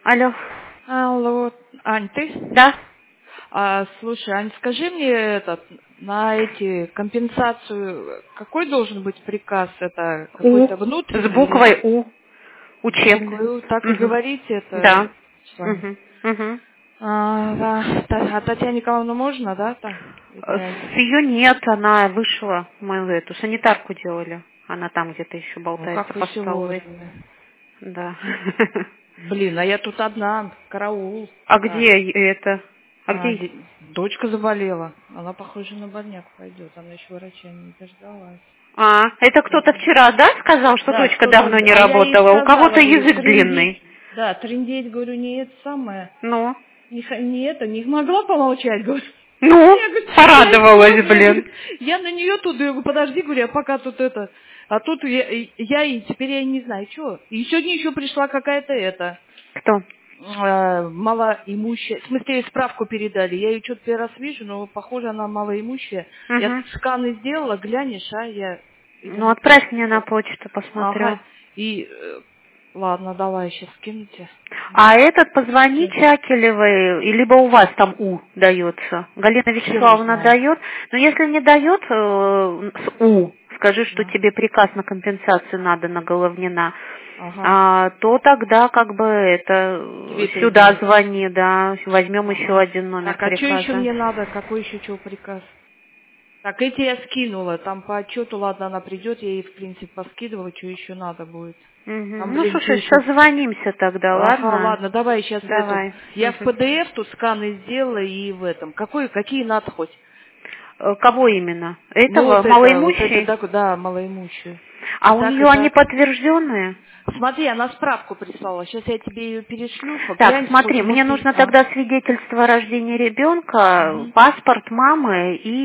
Алло. Алло, Ань, ты? Да. Слушай, Ань, скажи мне на эти компенсацию, какой должен быть приказ? Это У. какой-то С внутренний буквой или У. с Учебный. буквой У? Так и Угу. говорите это Да. с вами. Угу. А Татьяне Николаевну можно, да, там? С ее нет, она вышла. Мы эту санитарку делали. Она там где-то еще Ну, болтается как вы по все столовой. вовремя. Да. Блин, а я тут одна, караул. А Так, где это? А где? дочка заболела. Она, похоже, на больняк пойдет. Она еще врача не дождалась. Это кто-то вчера, да, сказал, что Да, дочка кто-то, давно не а я ей работала? У сказала, кого-то говорю, язык трындеть, длинный. да, трындеть, говорю, не это самое, Ну? не могла помолчать, говорю. Ну, Я говорю, я порадовалась, серьезно, я блин. говорю, я на нее тут, я говорю, подожди, говорю, я пока тут а тут я и теперь я и не знаю, что. И сегодня еще пришла какая-то Кто? малоимущая, в смысле, справку передали, я ее что-то первый раз вижу, но похоже, она малоимущая. Я Угу. тут сканы сделала, глянешь, я Ну, иду отправь мне на почту, ага, посмотрю. и ладно, давай сейчас скинете. А этот позвони Всё. Чакелевой, и либо у вас там У дается. Галина Хер его Вячеславовна знает. дает. Но если не дает с У, скажи, что Да. тебе приказ на компенсацию надо на Головнина, Ага. то тогда как бы это Тебе сюда перезвонить. звони, да, возьмем еще Ага. один номер Так, а что еще приказа. мне надо? Какой еще чего приказ? Так, эти я скинула. Там по отчету, ладно, она придет, я ей, в принципе, поскидывала, что еще надо будет. Мгм. Там, Ну, блин, что слушай, еще? созвонимся тогда, Ага, ладно? ладно, давай сейчас Давай. Я в Мгм. PDF тут сканы сделала и в этом. Какие надо хоть? Кого именно? Ну, Этого? вот это, Малоимущий? да, малоимущую. А И у так, нее и они так. подтвержденные? Смотри, она справку прислала. Сейчас я тебе ее перешлю. Так, Глянь, хоть, смотри, мне может, и... нужно тогда свидетельство о рождении ребенка, Мгм. паспорт мамы и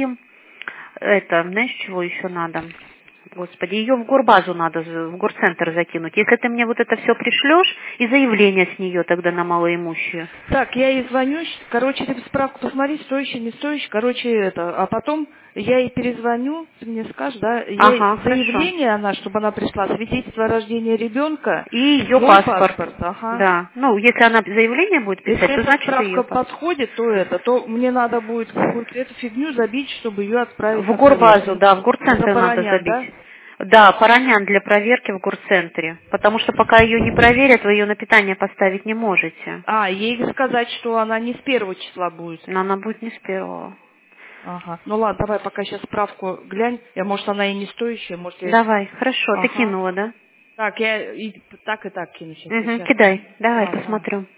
это, знаешь, чего еще надо? Господи, ее в горбазу надо, в горцентр закинуть. Если ты мне вот это все пришлешь, и заявление с нее тогда на малоимущую. Так, я ей звоню. Короче, ты справку посмотри, стоящий, не стоящий. Короче, а потом я ей перезвоню, ты мне скажешь, да? Ага, хорошо. Заявление она, чтобы она пришла, свидетельство о рождении ребенка, И ее мой паспорт. паспорт, ага. Да. Ну, если она заявление будет Если писать, то эта значит и ее справка паспорт. подходит, то мне надо будет какую-то эту фигню забить, чтобы ее отправить В на горбазу, проверку. да, в За горцентр надо Паранян, забить. да? Да, Паранян для проверки в горцентре. Потому что пока ее не проверят, вы ее на питание поставить не можете. Ей сказать, что она не с 1 числа будет. Но она будет не с первого. Ага. Ну ладно, давай пока сейчас справку глянь. Может, она и не стоящая, может, я... Давай, хорошо, ты Ага. кинула, да? Так, я и так кину сейчас. Угу, Сейчас. кидай. Давай, Ага. посмотрю.